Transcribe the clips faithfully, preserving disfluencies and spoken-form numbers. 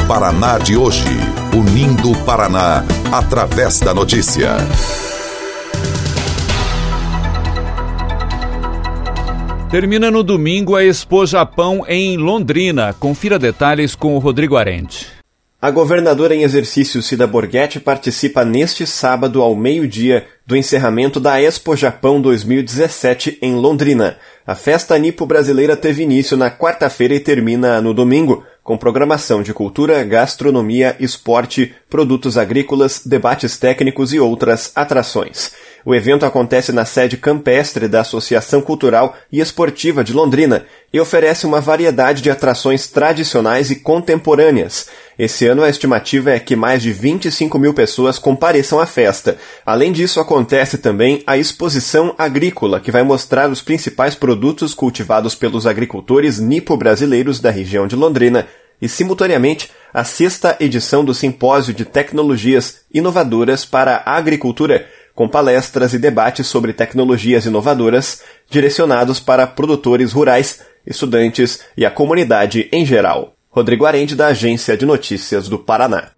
Paraná de hoje. Unindo o Paraná, através da notícia. Termina no domingo a Expo Japão em Londrina. Confira detalhes com o Rodrigo Arente. A governadora em exercício Cida Borghetti participa neste sábado ao meio-dia do encerramento da Expo Japão dois mil e dezessete em Londrina. A festa nipo-brasileira teve início na quarta-feira e termina no domingo, com programação de cultura, gastronomia, esporte, produtos agrícolas, debates técnicos e outras atrações. O evento acontece na sede campestre da Associação Cultural e Esportiva de Londrina e oferece uma variedade de atrações tradicionais e contemporâneas. Esse ano a estimativa é que mais de vinte e cinco mil pessoas compareçam à festa. Além disso, acontece também a exposição agrícola, que vai mostrar os principais produtos cultivados pelos agricultores nipo-brasileiros da região de Londrina e, simultaneamente, a sexta edição do Simpósio de Tecnologias Inovadoras para a Agricultura, com palestras e debates sobre tecnologias inovadoras direcionados para produtores rurais, estudantes e a comunidade em geral. Rodrigo Arente, da Agência de Notícias do Paraná.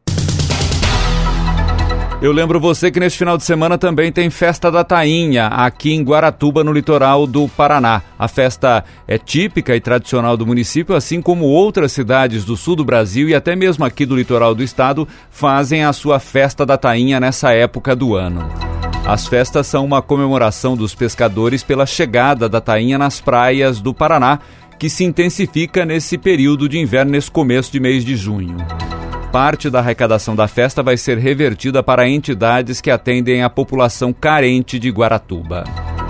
Eu lembro você que neste final de semana também tem Festa da Tainha, aqui em Guaratuba, no litoral do Paraná. A festa é típica e tradicional do município, assim como outras cidades do sul do Brasil e até mesmo aqui do litoral do estado fazem a sua Festa da Tainha nessa época do ano. As festas são uma comemoração dos pescadores pela chegada da tainha nas praias do Paraná, que se intensifica nesse período de inverno, nesse começo de mês de junho. Parte da arrecadação da festa vai ser revertida para entidades que atendem a população carente de Guaratuba.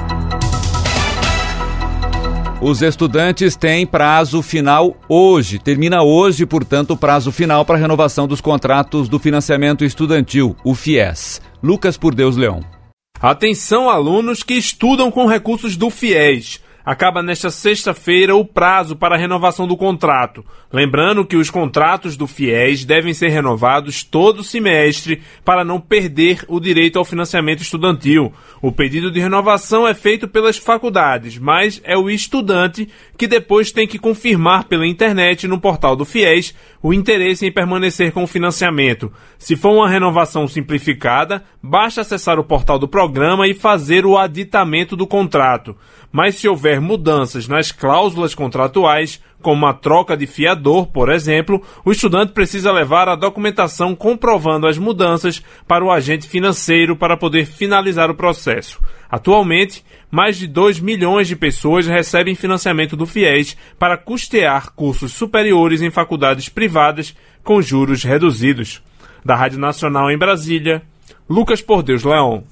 Os estudantes têm prazo final hoje. Termina hoje, portanto, o prazo final para a renovação dos contratos do financiamento estudantil, o FIES. Lucas Por Deus Leão. Atenção, alunos que estudam com recursos do FIES. Acaba nesta sexta-feira o prazo para a renovação do contrato. Lembrando que os contratos do FIES devem ser renovados todo semestre para não perder o direito ao financiamento estudantil. O pedido de renovação é feito pelas faculdades, mas é o estudante que depois tem que confirmar pela internet no portal do FIES o interesse em permanecer com o financiamento. Se for uma renovação simplificada, basta acessar o portal do programa e fazer o aditamento do contrato. Mas se houver mudanças nas cláusulas contratuais, como a troca de fiador, por exemplo, o estudante precisa levar a documentação comprovando as mudanças para o agente financeiro para poder finalizar o processo. Atualmente, mais de dois milhões de pessoas recebem financiamento do FIES para custear cursos superiores em faculdades privadas com juros reduzidos. Da Rádio Nacional em Brasília, Lucas Por Deus Leão.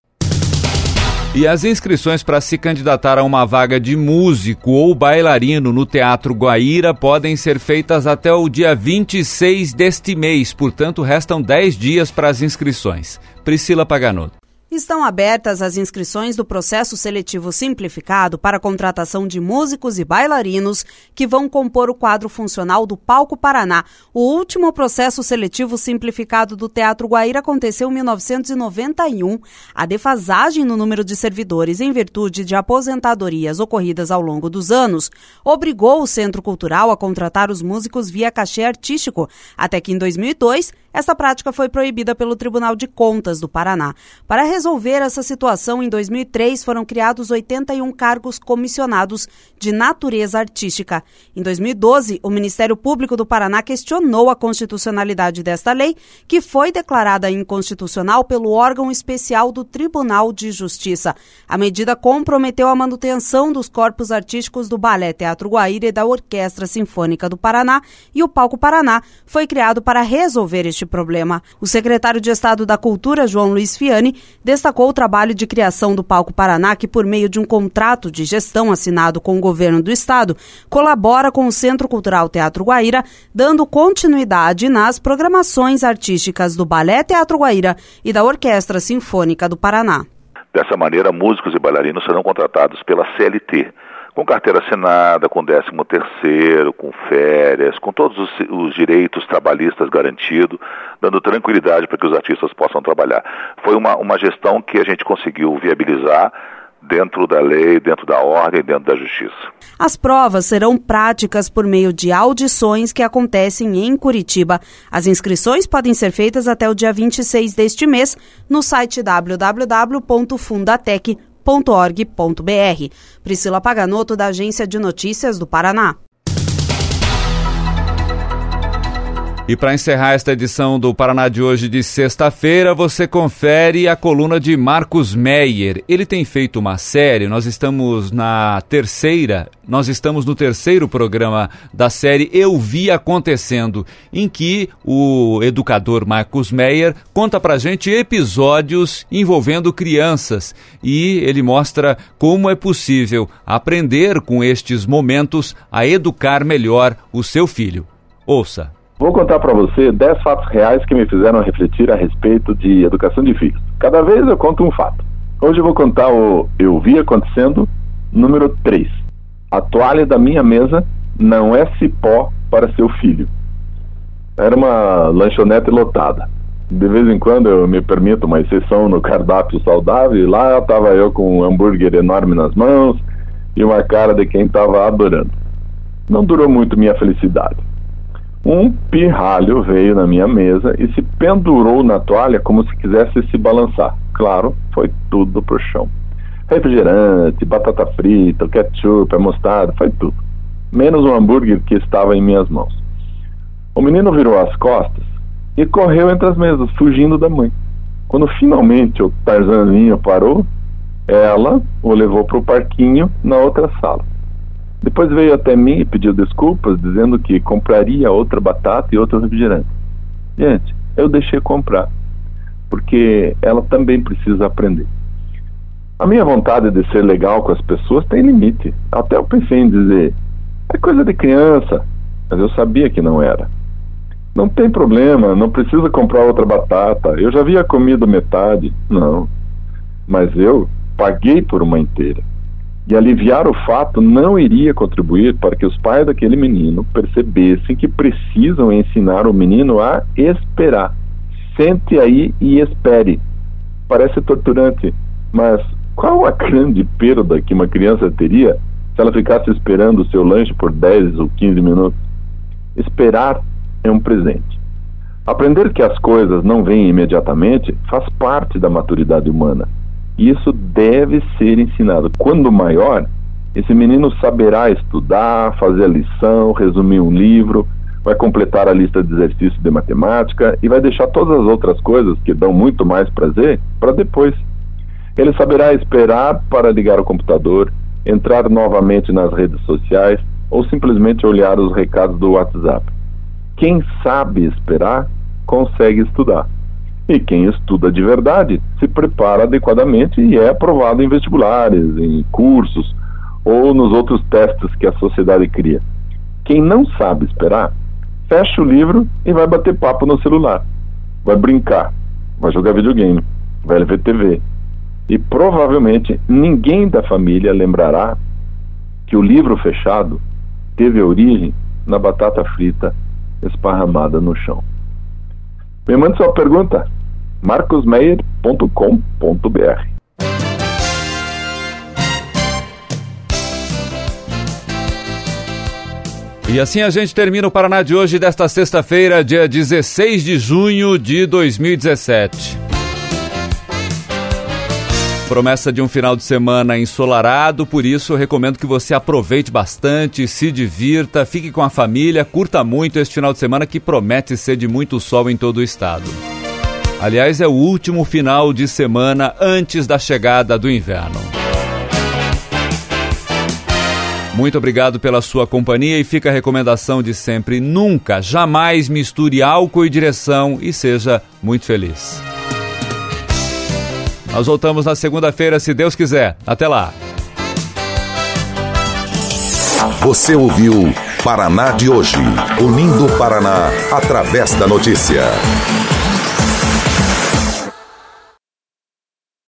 E as inscrições para se candidatar a uma vaga de músico ou bailarino no Teatro Guaíra podem ser feitas até o dia vinte e seis deste mês, portanto restam dez dias para as inscrições. Priscila Paganotto. Estão abertas as inscrições do processo seletivo simplificado para a contratação de músicos e bailarinos que vão compor o quadro funcional do Palco Paraná. O último processo seletivo simplificado do Teatro Guaíra aconteceu em mil novecentos e noventa e um. A defasagem no número de servidores em virtude de aposentadorias ocorridas ao longo dos anos obrigou o Centro Cultural a contratar os músicos via cachê artístico, até que em dois mil e dois essa prática foi proibida pelo Tribunal de Contas do Paraná. Para resolver essa situação, em dois mil e três foram criados oitenta e um cargos comissionados de natureza artística. Em dois mil e doze, o Ministério Público do Paraná questionou a constitucionalidade desta lei, que foi declarada inconstitucional pelo órgão especial do Tribunal de Justiça. A medida comprometeu a manutenção dos corpos artísticos do Balé Teatro Guaíra e da Orquestra Sinfônica do Paraná, e o Palco Paraná foi criado para resolver este problema. O secretário de Estado da Cultura, João Luiz Fiani, destacou o trabalho de criação do Palco Paraná, que por meio de um contrato de gestão assinado com o governo do estado, colabora com o Centro Cultural Teatro Guaíra, dando continuidade nas programações artísticas do Balé Teatro Guaíra e da Orquestra Sinfônica do Paraná. Dessa maneira, músicos e bailarinos serão contratados pela C L T, com carteira assinada, com décimo terceiro, com férias, com todos os, os direitos trabalhistas garantidos, dando tranquilidade para que os artistas possam trabalhar. Foi uma, uma gestão que a gente conseguiu viabilizar dentro da lei, dentro da ordem, dentro da justiça. As provas serão práticas por meio de audições que acontecem em Curitiba. As inscrições podem ser feitas até o dia vinte e seis deste mês no site w w w ponto fundatec ponto org ponto b r. Priscila Paganotto, da Agência de Notícias do Paraná. E para encerrar esta edição do Paraná de hoje de sexta-feira, você confere a coluna de Marcos Meyer. Ele tem feito uma série, nós estamos na terceira, nós estamos no terceiro programa da série Eu Vi Acontecendo, em que o educador Marcos Meyer conta pra gente episódios envolvendo crianças e ele mostra como é possível aprender com estes momentos a educar melhor o seu filho. Ouça. Vou contar para você dez fatos reais que me fizeram refletir a respeito de educação de filhos. Cada vez eu conto um fato. Hoje eu vou contar o Eu Vi Acontecendo, número três. A toalha da minha mesa não é cipó para seu filho. Era uma lanchonete lotada. De vez em quando eu me permito uma exceção no cardápio saudável e lá estava eu com um hambúrguer enorme nas mãos e uma cara de quem estava adorando. Não durou muito minha felicidade. Um pirralho veio na minha mesa e se pendurou na toalha como se quisesse se balançar. Claro, foi tudo pro chão. Refrigerante, batata frita, ketchup, mostarda, foi tudo. Menos o hambúrguer que estava em minhas mãos. O menino virou as costas e correu entre as mesas, fugindo da mãe. Quando finalmente o Tarzanzinho parou, ela o levou pro parquinho na outra sala. Depois veio até mim e pediu desculpas, dizendo que compraria outra batata e outro refrigerante. Gente, eu deixei comprar, porque ela também precisa aprender. A minha vontade de ser legal com as pessoas tem limite. Até eu pensei em dizer, é coisa de criança, mas eu sabia que não era. Não tem problema, não precisa comprar outra batata, eu já havia comido metade. Não, mas eu paguei por uma inteira. E aliviar o fato não iria contribuir para que os pais daquele menino percebessem que precisam ensinar o menino a esperar. Sente aí e espere. Parece torturante, mas qual a grande perda que uma criança teria se ela ficasse esperando o seu lanche por dez ou quinze minutos? Esperar é um presente. Aprender que as coisas não vêm imediatamente faz parte da maturidade humana. E isso deve ser ensinado. Quando maior, esse menino saberá estudar, fazer a lição, resumir um livro, vai completar a lista de exercícios de matemática e vai deixar todas as outras coisas que dão muito mais prazer para depois. Ele saberá esperar para ligar o computador, entrar novamente nas redes sociais ou simplesmente olhar os recados do WhatsApp. Quem sabe esperar, consegue estudar. E quem estuda de verdade se prepara adequadamente e é aprovado em vestibulares, em cursos ou nos outros testes que a sociedade cria. Quem não sabe esperar, fecha o livro e vai bater papo no celular. Vai brincar, vai jogar videogame, vai ver T V. E provavelmente ninguém da família lembrará que o livro fechado teve origem na batata frita esparramada no chão. Me mande sua pergunta, marcos meyer ponto com ponto b r. E assim a gente termina o Paraná de hoje, desta sexta-feira, dia dezesseis de junho de dois mil e dezessete. Promessa de um final de semana ensolarado, por isso eu recomendo que você aproveite bastante, se divirta, fique com a família, curta muito este final de semana que promete ser de muito sol em todo o estado. Aliás, é o último final de semana antes da chegada do inverno. Muito obrigado pela sua companhia e fica a recomendação de sempre: nunca, jamais misture álcool e direção e seja muito feliz. Nós voltamos na segunda-feira, se Deus quiser. Até lá. Você ouviu Paraná de hoje, unindo o Paraná através da notícia.